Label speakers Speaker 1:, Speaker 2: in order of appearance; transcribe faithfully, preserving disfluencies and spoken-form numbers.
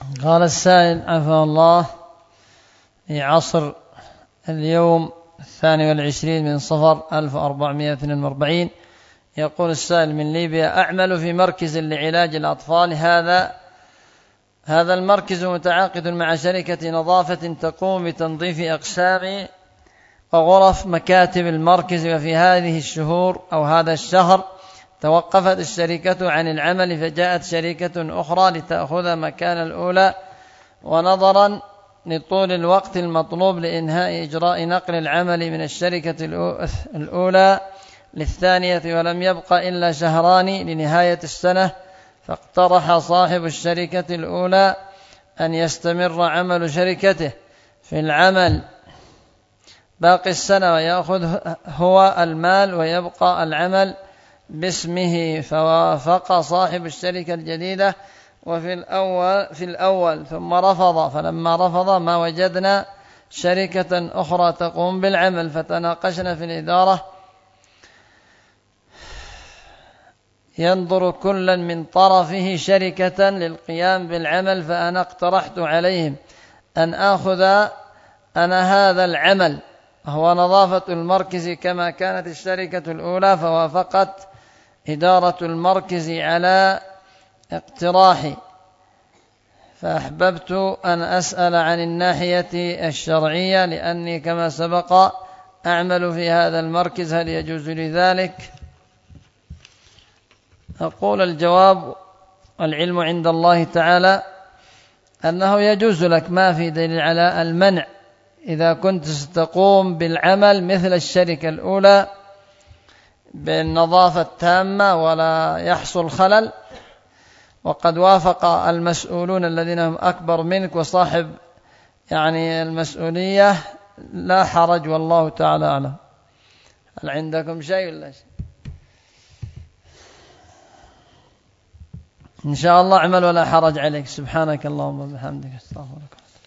Speaker 1: قال السائل عفوا الله: في عصر اليوم الثاني والعشرين من صفر ألف وأربعمائة واثنين وأربعين، يقول السائل من ليبيا: أعمل في مركز لعلاج الأطفال. هذا هذا المركز متعاقد مع شركة نظافة تقوم بتنظيف أقسام وغرف مكاتب المركز، وفي هذه الشهور أو هذا الشهر توقفت الشركة عن العمل، فجاءت شركة أخرى لتأخذ مكان الأولى، ونظرا لطول الوقت المطلوب لإنهاء إجراء نقل العمل من الشركة الأولى للثانية ولم يبق إلا شهران لنهاية السنة، فاقترح صاحب الشركة الأولى أن يستمر عمل شركته في العمل باقي السنة ويأخذ هو المال ويبقى العمل باسمه، فوافق صاحب الشركة الجديدة وفي الأول في الأول ثم رفض، فلما رفض ما وجدنا شركة أخرى تقوم بالعمل، فتناقشنا في الإدارة ينظر كل من طرفه شركة للقيام بالعمل، فأنا اقترحت عليهم أن آخذ أنا هذا العمل هو نظافة المركز كما كانت الشركة الأولى، فوافقت إدارة المركز على اقتراحي، فأحببت أن أسأل عن الناحية الشرعية لأني كما سبق أعمل في هذا المركز، هل يجوز لي ذلك؟ أقول الجواب: العلم عند الله تعالى أنه يجوز لك، ما في دليل على المنع إذا كنت ستقوم بالعمل مثل الشركة الأولى بالنظافة التامة ولا يحصل خلل، وقد وافق المسؤولون الذين هم أكبر منك وصاحب يعني المسؤولية، لا حرج والله تعالى أعلم. هل عندكم شيء ولا شيء؟ إن شاء الله اعمل ولا حرج عليك. سبحانك اللهم وبحمدك، استغفرك.